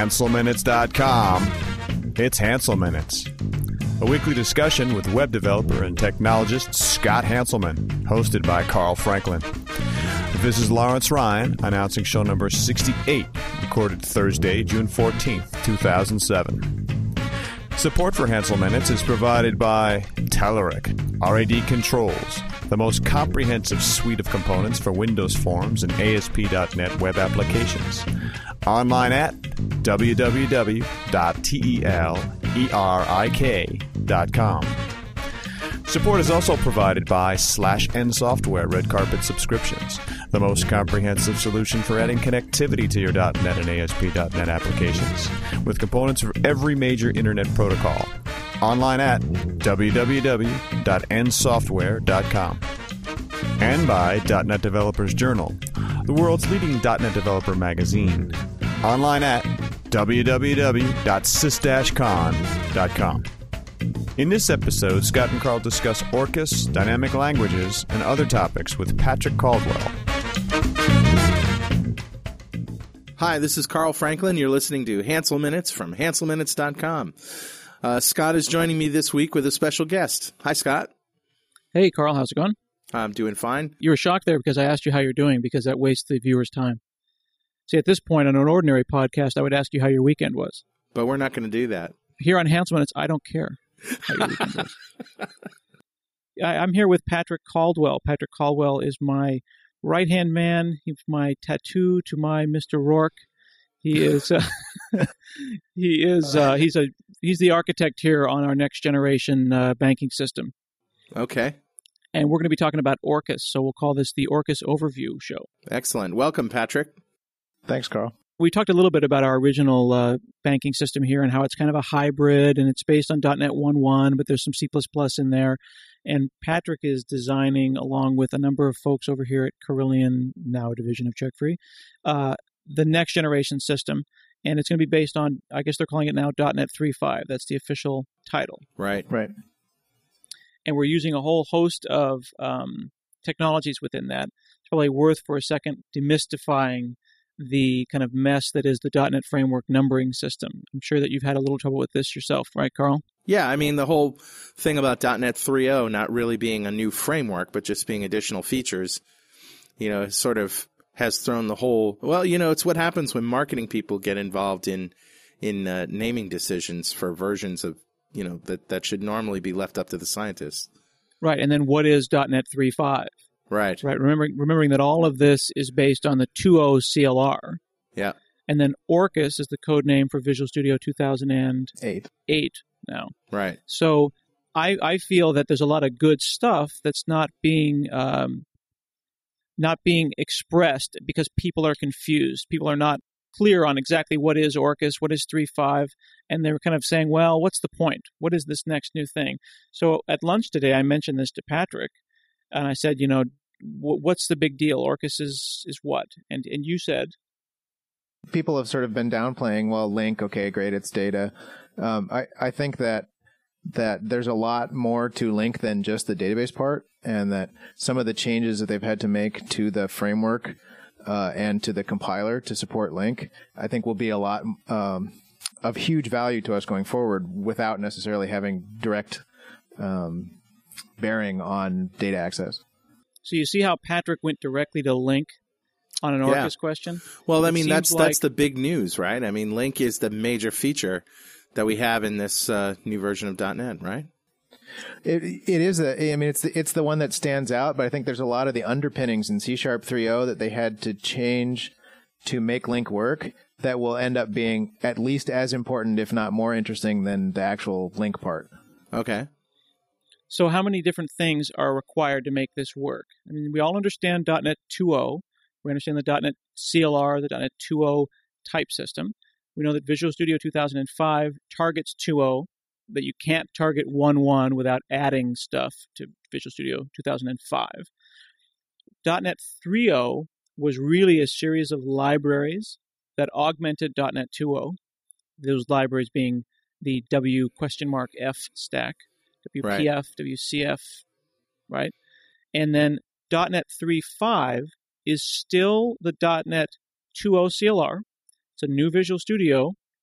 HanselMinutes.com. It's Hansel Minutes, a weekly discussion with web developer and technologist Scott Hanselman, hosted by Carl Franklin. This is Lawrence Ryan, announcing show number 68, recorded Thursday, June 14th, 2007. Support for Hansel Minutes is provided by Telerik RAD Controls, the most comprehensive suite of components for Windows Forms and ASP.NET web applications. Online at www.telerik.com. Support is also provided by /N Software Red Carpet Subscriptions, the most comprehensive solution for adding connectivity to your .NET and ASP.NET applications, with components for every major Internet protocol. Online at www.nsoftware.com. And by .NET Developers Journal, the world's leading .NET developer magazine. Online at www.sys-con.com. In this episode, Scott and Carl discuss Orcus, dynamic languages, and other topics with Patrick Caldwell. Hi, this is Carl Franklin. You're listening to Hansel Minutes from HanselMinutes.com. Scott is joining me this week with a special guest. Hi, Scott. Hey, Carl. How's it going? I'm doing fine. You were shocked there because I asked you how you're doing, because that wastes the viewer's time. See, at this point on an ordinary podcast, I would ask you how your weekend was. But we're not going to do that. Here on Hansel Minutes, I don't care how your weekend was. I'm here with Patrick Caldwell. Patrick Caldwell is my right-hand man. He's my tattoo to my Mr. Rourke. He is he's the architect here on our next generation banking system. Okay. And we're going to be talking about Orcus, so we'll call this the Orcus Overview Show. Excellent. Welcome, Patrick. Thanks, Carl. We talked a little bit about our original banking system here and how it's kind of a hybrid, and it's based on .NET 1.1, but there's some C++ in there. And Patrick is designing, along with a number of folks over here at Carillion, now a division of CheckFree, the next generation system. And it's going to be based on, I guess they're calling it now .NET 3.5. That's the official title. Right. And we're using a whole host of technologies within that. It's probably worth for a second demystifying the kind of mess that is the .NET Framework numbering system. I'm sure that you've had a little trouble with this yourself, right, Carl? Yeah, I mean, the whole thing about .NET 3.0 not really being a new framework, but just being additional features, sort of has thrown the whole... Well, it's what happens when marketing people get involved in naming decisions for versions of, that should normally be left up to the scientists. Right, and then what is .NET 3.5? Right. Remembering that all of this is based on the 2.0 CLR. Yeah. And then Orcus is the code name for Visual Studio 2008 now. Right. So I feel that there's a lot of good stuff that's not being expressed because people are confused. People are not clear on exactly what is Orcus, what is 3.5, and they're kind of saying, well, what's the point? What is this next new thing? So at lunch today, I mentioned this to Patrick, and I said, what's the big deal? Orcus is what? And you said? People have sort of been downplaying, well, LINQ, okay, great, it's data. I think that there's a lot more to LINQ than just the database part, and that some of the changes that they've had to make to the framework and to the compiler to support LINQ, I think will be a lot of huge value to us going forward without necessarily having direct bearing on data access. So you see how Patrick went directly to LINQ on an Orcus question? Well, I mean, that's the big news, right? I mean, LINQ is the major feature that we have in this new version of .NET, right? It is it's the one that stands out, but I think there's a lot of the underpinnings in C# 3.0 that they had to change to make LINQ work that will end up being at least as important, if not more interesting, than the actual LINQ part. Okay. So how many different things are required to make this work? I mean, we all understand .NET 2.0. We understand the .NET CLR, the .NET 2.0 type system. We know that Visual Studio 2005 targets 2.0, that you can't target 1.1 without adding stuff to Visual Studio 2005. .NET 3.0 was really a series of libraries that augmented .NET 2.0, those libraries being the W*F stack, WPF, right. WCF, right? And then .NET 3.5 is still the .NET 2.0 CLR. It's a new Visual Studio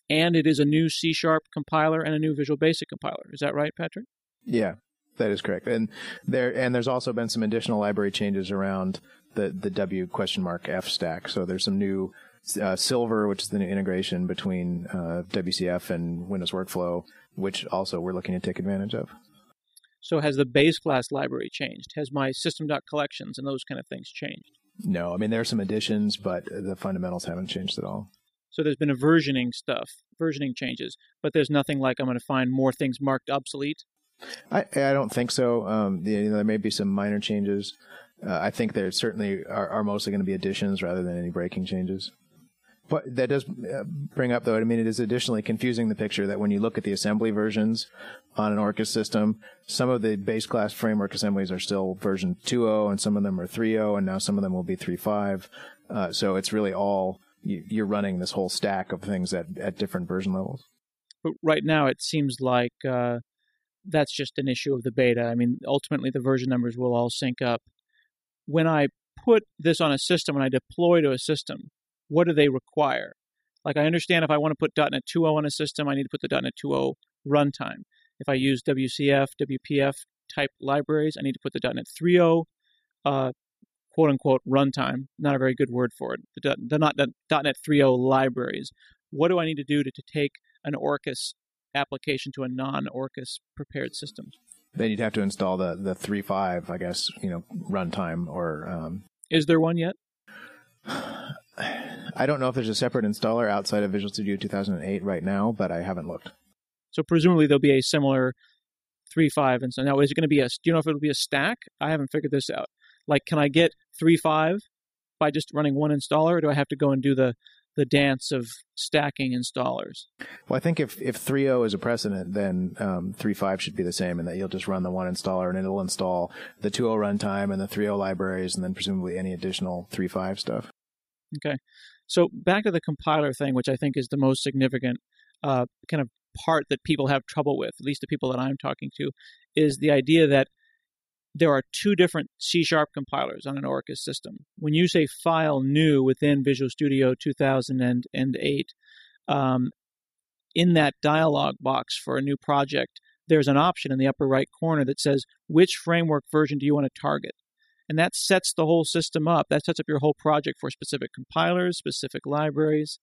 and it is a new C# compiler and a new Visual Basic compiler. Is that right, Patrick? Yeah, that is correct. And there's also been some additional library changes around the W*F stack. So there's some new Silver, which is the new integration between WCF and Windows Workflow, which also we're looking to take advantage of. So has the base class library changed? Has my system.collections and those kind of things changed? No, I mean, there are some additions, but the fundamentals haven't changed at all. So there's been a versioning changes, but there's nothing like I'm going to find more things marked obsolete? I don't think so. There may be some minor changes. I think there certainly are mostly going to be additions rather than any breaking changes. But that does bring up, though, I mean, it is additionally confusing the picture that when you look at the assembly versions on an Orcus system, some of the base class framework assemblies are still version 2.0, and some of them are 3.0, and now some of them will be 3.5. So it's really all, you're running this whole stack of things at different version levels. But right now it seems like that's just an issue of the beta. I mean, ultimately the version numbers will all sync up. When I put this on a system, when I deploy to a system, what do they require? Like, I understand if I want to put .NET 2.0 on a system, I need to put the .NET 2.0 runtime. If I use WCF, WPF type libraries, I need to put the .NET 3.0 quote-unquote runtime. Not a very good word for it. The .NET 3.0 libraries. What do I need to do to take an Orcus application to a non-Orcus prepared system? Then you'd have to install the 3.5, I guess, runtime or... Is there one yet? I don't know if there's a separate installer outside of Visual Studio 2008 right now, but I haven't looked. So presumably there'll be a similar 3.5. And so now is it going to be do you know if it'll be a stack? I haven't figured this out. Like, can I get 3.5 by just running one installer, or do I have to go and do the dance of stacking installers? Well, I think if 3.0 is a precedent, then 3.5 should be the same, and that you'll just run the one installer, and it'll install the 2.0 runtime and the 3.0 libraries, and then presumably any additional 3.5 stuff. Okay. So back to the compiler thing, which I think is the most significant kind of part that people have trouble with, at least the people that I'm talking to, is the idea that there are two different C# compilers on an Orcus system. When you say file new within Visual Studio 2008, in that dialog box for a new project, there's an option in the upper right corner that says, which framework version do you want to target? And that sets the whole system up. That sets up your whole project for specific compilers, specific libraries,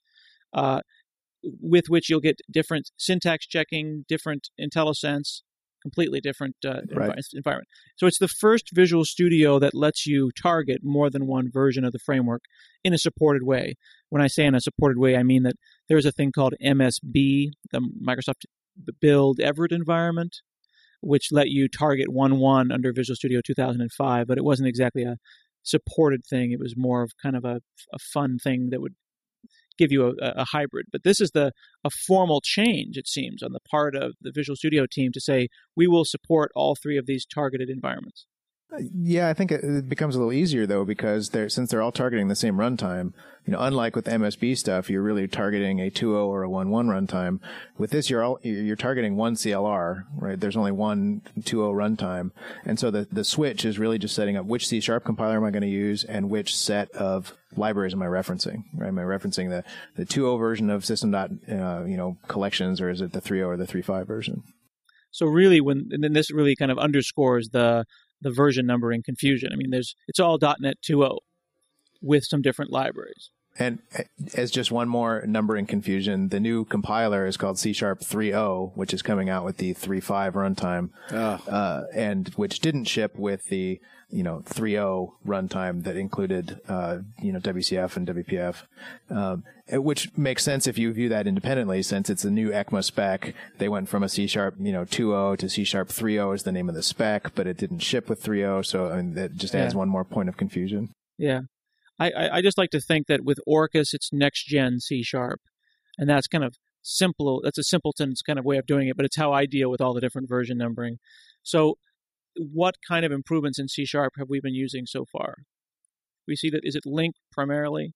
with which you'll get different syntax checking, different IntelliSense, completely different environment. So it's the first Visual Studio that lets you target more than one version of the framework in a supported way. When I say in a supported way, I mean that there's a thing called MSB, the Microsoft Build Everett environment, which let you target 1.1 under Visual Studio 2005, but it wasn't exactly a supported thing. It was more of kind of a fun thing that would give you a hybrid. But this is a formal change, it seems, on the part of the Visual Studio team to say, we will support all three of these targeted environments. Yeah, I think it becomes a little easier, though, because since they're all targeting the same runtime, unlike with MSB stuff, you're really targeting a 2.0 or a 1.1 runtime. With this, you're targeting one CLR, right? There's only one 2.0 runtime. And so the switch is really just setting up which C# compiler am I going to use and which set of libraries am I referencing, right? Am I referencing the 2.0 version of system.collections, or is it the 3.0 or the 3.5 version? So really, and then this really kind of underscores the version numbering confusion. I mean, it's all .NET 2.0 with some different libraries. And as just one more numbering confusion, the new compiler is called C# 3.0, which is coming out with the 3.5 runtime, and which didn't ship with the 3.0 runtime that included WCF and WPF, which makes sense if you view that independently, since it's a new ECMA spec. They went from a C# 2.0 to C# 3.0 is the name of the spec, but it didn't ship with 3.0, so that just adds one more point of confusion. Yeah. I just like to think that with Orcus, it's next-gen C#, and that's kind of simple. That's a simpleton's kind of way of doing it, but it's how I deal with all the different version numbering. So what kind of improvements in C# have we been using so far? We see that, is it LINQ primarily?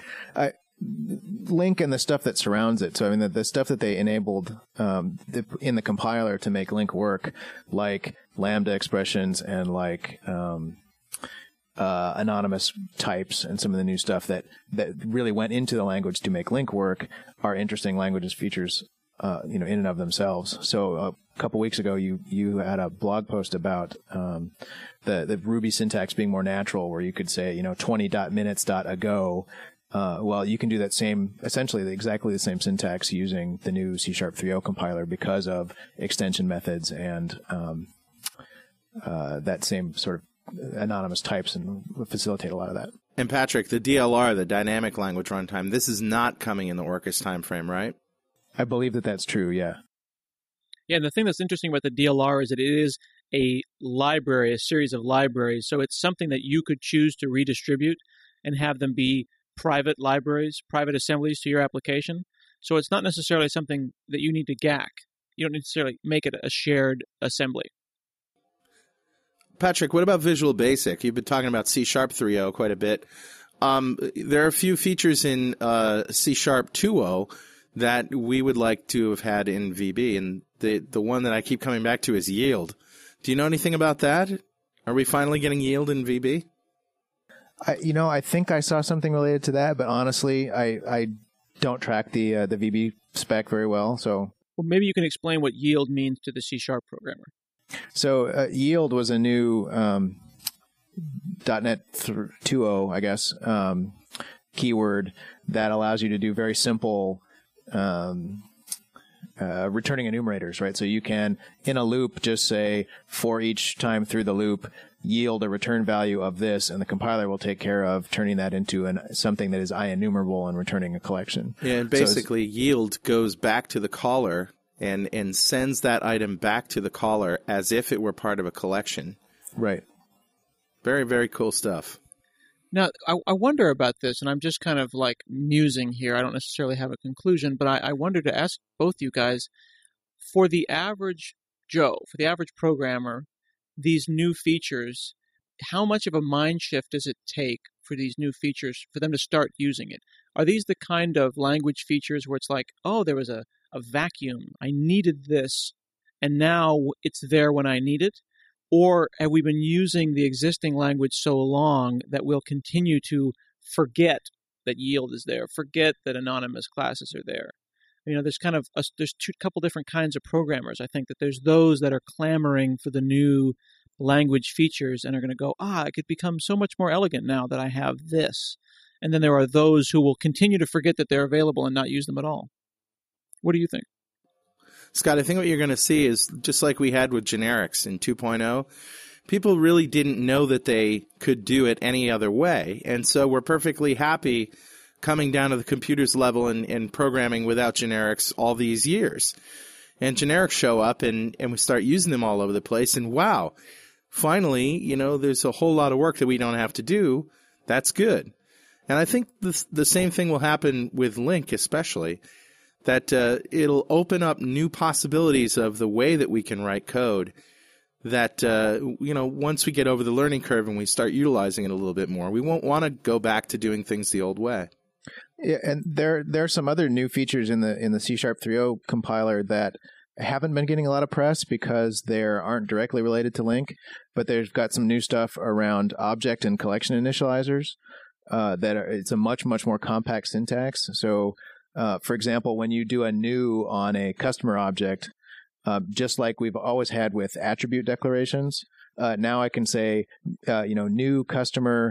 LINQ and the stuff that surrounds it. So, I mean, the stuff that they enabled in the compiler to make LINQ work, like Lambda expressions and like anonymous types and some of the new stuff that really went into the language to make LINQ work are interesting languages features, in and of themselves. So a couple weeks ago, you had a blog post about the Ruby syntax being more natural, where you could say 20.minutes.ago. Well, you can do that essentially exactly the same syntax using the new C# 3.0 compiler because of extension methods and that same sort of anonymous types, and facilitate a lot of that. And Patrick, the DLR, the dynamic language runtime, this is not coming in the Orcus timeframe, right? I believe that's true, yeah. Yeah, and the thing that's interesting about the DLR is that it is a library, a series of libraries. So it's something that you could choose to redistribute and have them be private libraries, private assemblies to your application. So it's not necessarily something that you need to GAC. You don't necessarily make it a shared assembly. Patrick, what about Visual Basic? You've been talking about C# 3.0 quite a bit. There are a few features in C# 2.0 that we would like to have had in VB, and the one that I keep coming back to is yield. Do you know anything about that? Are we finally getting yield in VB? I think I saw something related to that, but honestly, I don't track the VB spec very well. So, maybe you can explain what yield means to the C# programmer. So yield was a new .NET 2.0, I guess, keyword that allows you to do very simple returning enumerators, right? So you can, in a loop, just say for each time through the loop, yield a return value of this, and the compiler will take care of turning that into something that is IEnumerable and returning a collection. Yeah, and basically yield goes back to the caller and sends that item back to the caller as if it were part of a collection. Right. Very, very cool stuff. Now, I wonder about this, and I'm just kind of like musing here. I don't necessarily have a conclusion, but I wonder to ask both you guys, for the average Joe, for the average programmer, these new features, how much of a mind shift does it take for these new features, for them to start using it? Are these the kind of language features where it's like, oh, there was a vacuum, I needed this, and now it's there when I need it? Or have we been using the existing language so long that we'll continue to forget that yield is there, forget that anonymous classes are there? There's kind of there's couple different kinds of programmers. I think that there's those that are clamoring for the new language features and are going to go, it could become so much more elegant now that I have this. And then there are those who will continue to forget that they're available and not use them at all. What do you think? Scott, I think what you're going to see is just like we had with generics in 2.0, people really didn't know that they could do it any other way. And so we're perfectly happy coming down to the computer's level and programming without generics all these years. And generics show up and we start using them all over the place. And wow, finally, there's a whole lot of work that we don't have to do. That's good. And I think the same thing will happen with LINQ especially. That it'll open up new possibilities of the way that we can write code that, once we get over the learning curve and we start utilizing it a little bit more, we won't want to go back to doing things the old way. Yeah, and there are some other new features in the C# 3.0 compiler that haven't been getting a lot of press because they aren't directly related to LINQ, but they've got some new stuff around object and collection initializers it's a much, much more compact syntax. So for example, when you do a new on a customer object, just like we've always had with attribute declarations, now I can say, new customer,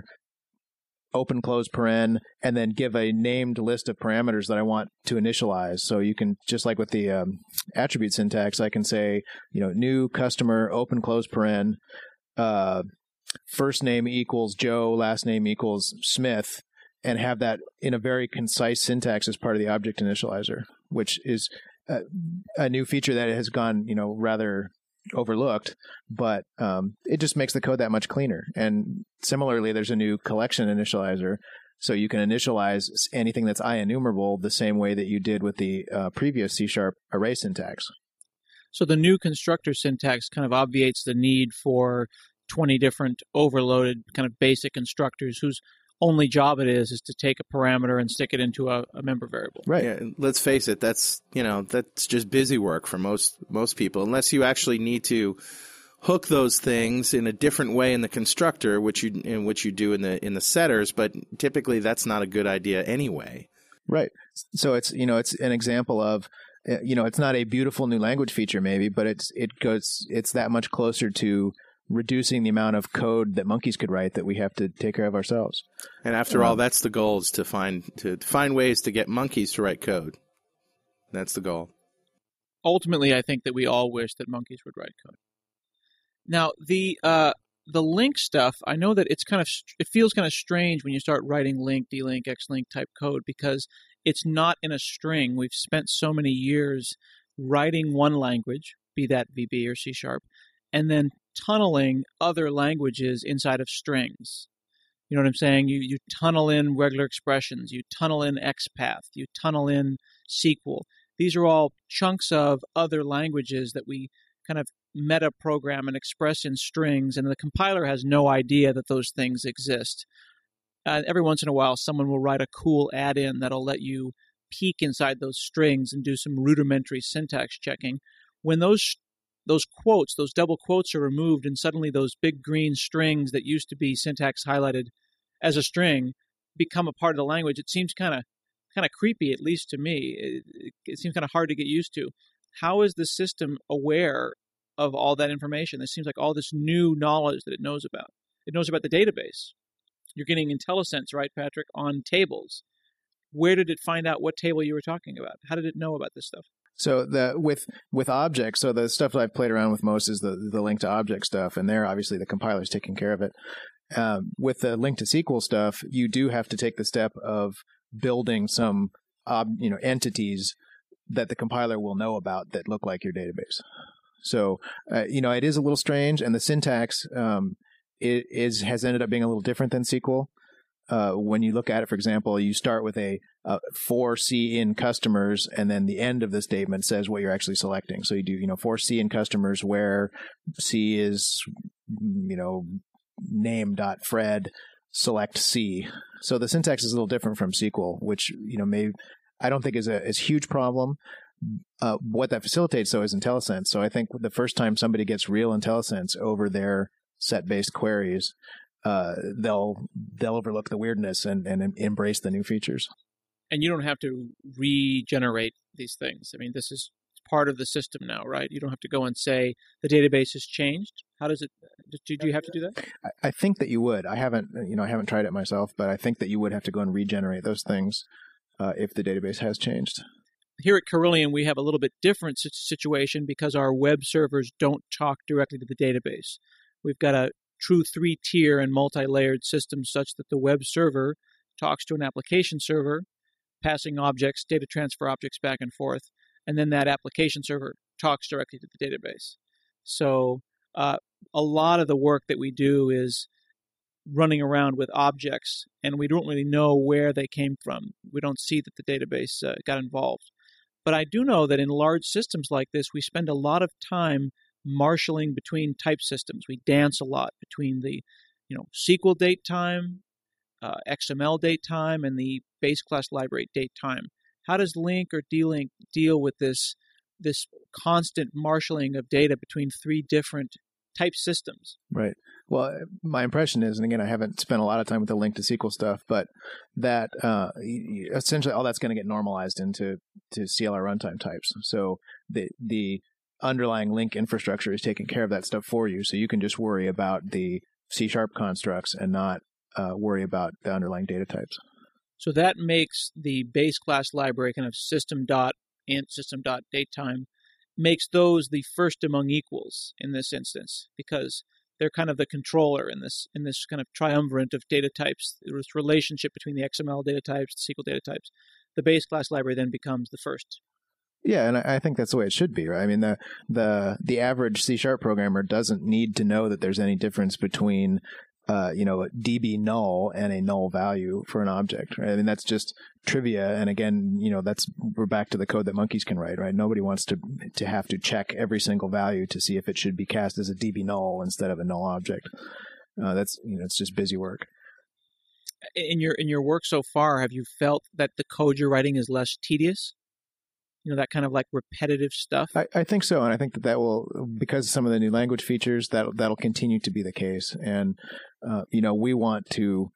open close paren, and then give a named list of parameters that I want to initialize. So you can, just like with the attribute syntax, I can say, new customer, open close paren, first name equals Joe, last name equals Smith, and have that in a very concise syntax as part of the object initializer, which is a new feature that has gone, rather overlooked, but it just makes the code that much cleaner. And similarly, there's a new collection initializer, so you can initialize anything that's IEnumerable the same way that you did with the previous C# array syntax. So the new constructor syntax kind of obviates the need for 20 different overloaded kind of basic constructors whose only job it is to take a parameter and stick it into a member variable. Right. Yeah, let's face it, that's just busy work for most people, unless you actually need to hook those things in a different way in the constructor, which you do in the setters, but typically that's not a good idea anyway. Right. So it's an example of, it's not a beautiful new language feature maybe, but it's that much closer to reducing the amount of code that monkeys could write that we have to take care of ourselves. And after all, that's the goal, is to find ways to get monkeys to write code. That's the goal. Ultimately, I think that we all wish that monkeys would write code. Now, the link stuff, I know that it feels kind of strange when you start writing link, delink, xlink type code, because it's not in a string. We've spent so many years writing one language, be that VB or C#, and then tunneling other languages inside of strings. You know what I'm saying? You tunnel in regular expressions, you tunnel in XPath, you tunnel in SQL. These are all chunks of other languages that we kind of meta program and express in strings, and the compiler has no idea that those things exist. Every once in a while, someone will write a cool add-in that'll let you peek inside those strings and do some rudimentary syntax checking. When those quotes, those double quotes are removed, and suddenly those big green strings that used to be syntax highlighted as a string become a part of the language, it seems kind of creepy, at least to me. It seems kind of hard to get used to. How is the system aware of all that information? It seems like all this new knowledge that it knows about. It knows about the database. You're getting IntelliSense, right, Patrick, on tables. Where did it find out what table you were talking about? How did it know about this stuff? So with objects, so the stuff that I've played around with most is the link to object stuff, and there obviously the compiler's taking care of it. With the link to SQL stuff, you do have to take the step of building some entities that the compiler will know about that look like your database. So it is a little strange, and the syntax has ended up being a little different than SQL. When you look at it, for example, you start with a for C in customers, and then the end of the statement says what you're actually selecting. So you do, for C in customers, where C is, name.fred, select C. So the syntax is a little different from SQL, which, I don't think is a huge problem. What that facilitates, though, is IntelliSense. So I think the first time somebody gets real IntelliSense over their set-based queries, they'll overlook the weirdness and embrace the new features. And you don't have to regenerate these things. I mean, this is part of the system now, right? You don't have to go and say the database has changed. How does it? Do you have to do that? I think that you would. I haven't tried it myself, but I think that you would have to go and regenerate those things if the database has changed. Here at Carillion, we have a little bit different situation because our web servers don't talk directly to the database. We've got a true 3-tier and multi-layered system such that the web server talks to an application server, passing objects, data transfer objects back and forth, and then that application server talks directly to the database. So a lot of the work that we do is running around with objects, and we don't really know where they came from. We don't see that the database got involved. But I do know that in large systems like this, we spend a lot of time marshalling between type systems. We dance a lot between the SQL date time, XML date time, and the base class library date time. How does link or delink deal with this constant marshalling of data between 3 different type systems? Right. Well, my impression is, and again, I haven't spent a lot of time with the link to SQL stuff, but that essentially all that's going to get normalized into CLR runtime types. So the underlying link infrastructure is taking care of that stuff for you, so you can just worry about the C# constructs and not worry about the underlying data types. So that makes the base class library kind of system.int, system.datetime, makes those the first among equals in this instance, because they're kind of the controller in this kind of triumvirate of data types. This relationship between the XML data types, the SQL data types. The base class library then becomes the first. Yeah, and I think that's the way it should be, right? I mean, the average C# programmer doesn't need to know that there's any difference between a DB null and a null value for an object, right? I mean, that's just trivia. And again, we're back to the code that monkeys can write, right? Nobody wants to have to check every single value to see if it should be cast as a DB null instead of a null object. That's, it's just busy work. In your work so far, have you felt that the code you're writing is less tedious? that kind of like repetitive stuff? I think so, and I think that will, because of some of the new language features, that'll continue to be the case. And we want to,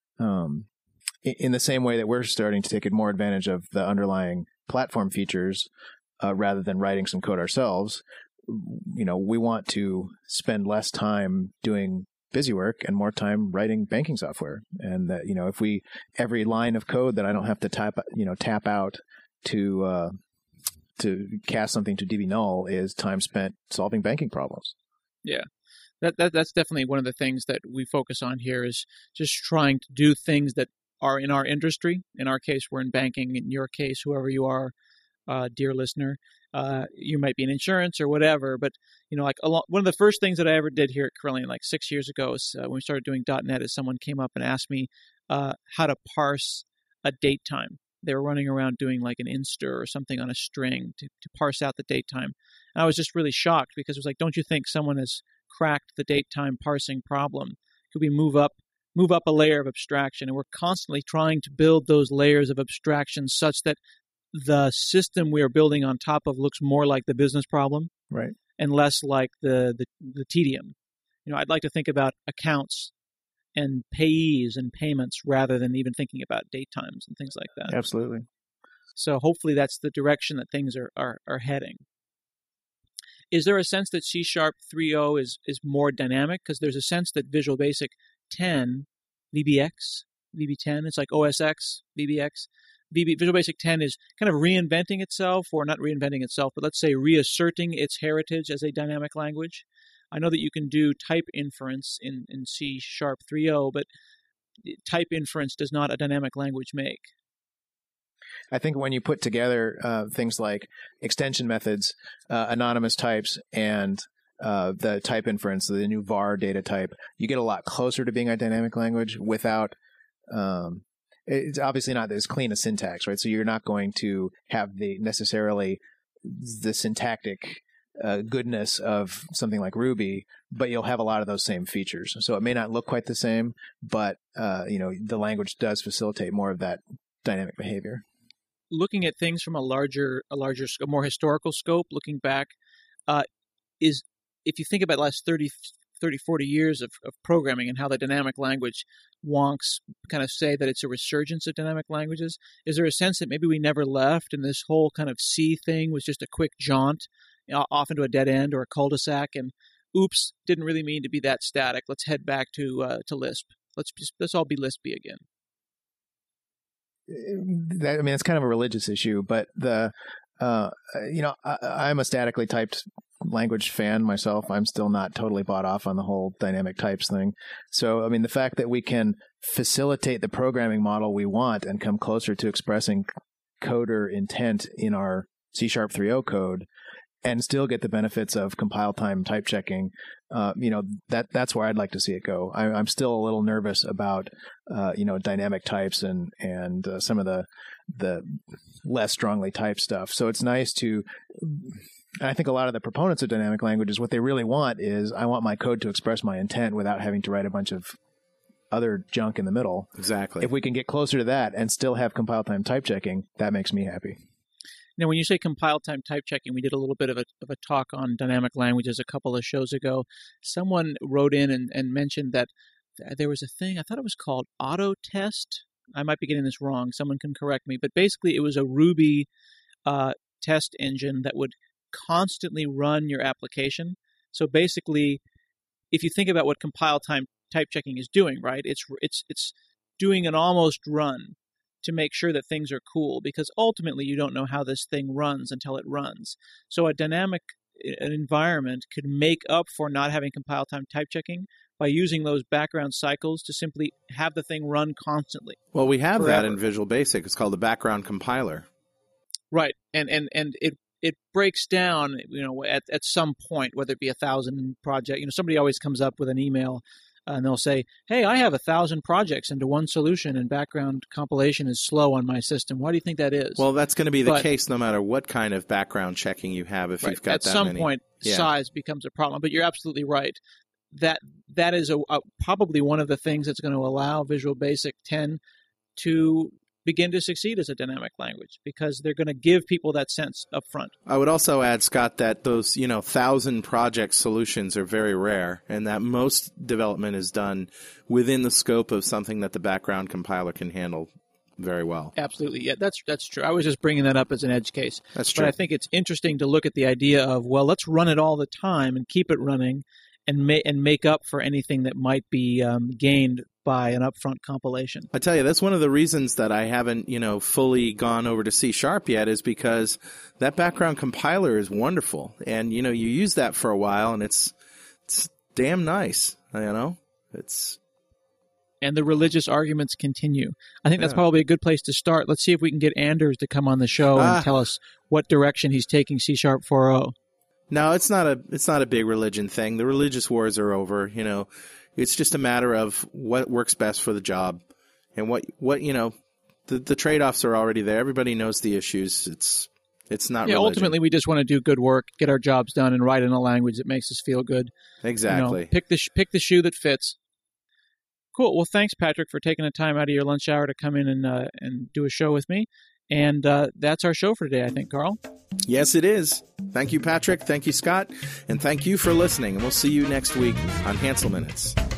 in the same way that we're starting to take more advantage of the underlying platform features, rather than writing some code ourselves, we want to spend less time doing busy work and more time writing banking software. And that, if every line of code that I don't have to tap out to cast something to DB null is time spent solving banking problems. Yeah. That's definitely one of the things that we focus on here, is just trying to do things that are in our industry. In our case, we're in banking. In your case, whoever you are, dear listener, you might be in insurance or whatever. But, one of the first things that I ever did here at Corellian, like 6 years ago, is when we started doing .NET, is someone came up and asked me how to parse a date time. They were running around doing like an inster or something on a string to parse out the date time. And I was just really shocked, because it was like, don't you think someone has cracked the date time parsing problem? Could we move up a layer of abstraction? And we're constantly trying to build those layers of abstraction such that the system we are building on top of looks more like the business problem, right, and less like the tedium. I'd like to think about accounts and payees and payments rather than even thinking about date times and things like that. Absolutely. So hopefully that's the direction that things are heading. Is there a sense that C# 3.0 is more dynamic? Because there's a sense that Visual Basic 10, VBX, VB10, it's like OS X, VBX. Visual Basic 10 is kind of reinventing itself, or not reinventing itself, but let's say reasserting its heritage as a dynamic language. I know that you can do type inference in C# 3.0, but type inference does not a dynamic language make. I think when you put together things like extension methods, anonymous types, and the type inference, the new var data type, you get a lot closer to being a dynamic language without... it's obviously not as clean a syntax, right? So you're not going to have necessarily the syntactic goodness of something like Ruby, but you'll have a lot of those same features. So it may not look quite the same, but the language does facilitate more of that dynamic behavior. Looking at things from a larger, more historical scope, looking back, is if you think about the last 30, 40 years of programming and how the dynamic language wonks kind of say that it's a resurgence of dynamic languages, is there a sense that maybe we never left and this whole kind of C thing was just a quick jaunt off into a dead end or a cul-de-sac, and oops, didn't really mean to be that static. Let's head back to Lisp. Let's all be Lispy again. It's kind of a religious issue, but I'm a statically typed language fan myself. I'm still not totally bought off on the whole dynamic types thing. So, the fact that we can facilitate the programming model we want and come closer to expressing coder intent in our C# 3.0 code and still get the benefits of compile time type checking, that's where I'd like to see it go. I'm still a little nervous about, dynamic types and some of the less strongly typed stuff. So it's nice to, I think a lot of the proponents of dynamic languages, what they really want is, I want my code to express my intent without having to write a bunch of other junk in the middle. Exactly. If we can get closer to that and still have compile time type checking, that makes me happy. Now, when you say compile time type checking, we did a little bit of a talk on dynamic languages a couple of shows ago. Someone wrote in and mentioned that there was a thing, I thought it was called auto test. I might be getting this wrong. Someone can correct me. But basically, it was a Ruby test engine that would constantly run your application. So basically, if you think about what compile time type checking is doing, right? It's doing an almost run to make sure that things are cool, because ultimately you don't know how this thing runs until it runs. So a dynamic environment could make up for not having compile time type checking by using those background cycles to simply have the thing run constantly. Well, we have forever. that in Visual Basic. It's called the background compiler. Right, and it breaks down, at some point, whether it be 1,000 project. Somebody always comes up with an email and they'll say, "Hey, I have 1,000 projects into one solution, and background compilation is slow on my system. Why do you think that is?" Well, that's going to be the case no matter what kind of background checking you have. If you've got at that some many. point, size becomes a problem. But you're absolutely right. That is probably one of the things that's going to allow Visual Basic 10 to begin to succeed as a dynamic language because they're going to give people that sense up front. I would also add, Scott, that those 1,000 project solutions are very rare, and that most development is done within the scope of something that the background compiler can handle very well. Absolutely. Yeah, that's true. I was just bringing that up as an edge case. That's true. But I think it's interesting to look at the idea of, well, let's run it all the time and keep it running and make up for anything that might be gained by an upfront compilation. I tell you, that's one of the reasons that I haven't, fully gone over to C# yet, is because that background compiler is wonderful. And, you use that for a while and it's damn nice, It's... And the religious arguments continue. I think that's probably a good place to start. Let's see if we can get Anders to come on the show and tell us what direction he's taking C# 4.0. No, it's not a big religion thing. The religious wars are over. It's just a matter of what works best for the job, and what the trade-offs are already there. Everybody knows the issues. It's not. Yeah, religion. ultimately, we just want to do good work, get our jobs done, and write in a language that makes us feel good. Exactly. Pick the shoe that fits. Cool. Well, thanks, Patrick, for taking the time out of your lunch hour to come in and do a show with me. And that's our show for today, I think, Carl. Yes, it is. Thank you, Patrick. Thank you, Scott. And thank you for listening. And we'll see you next week on Hansel Minutes.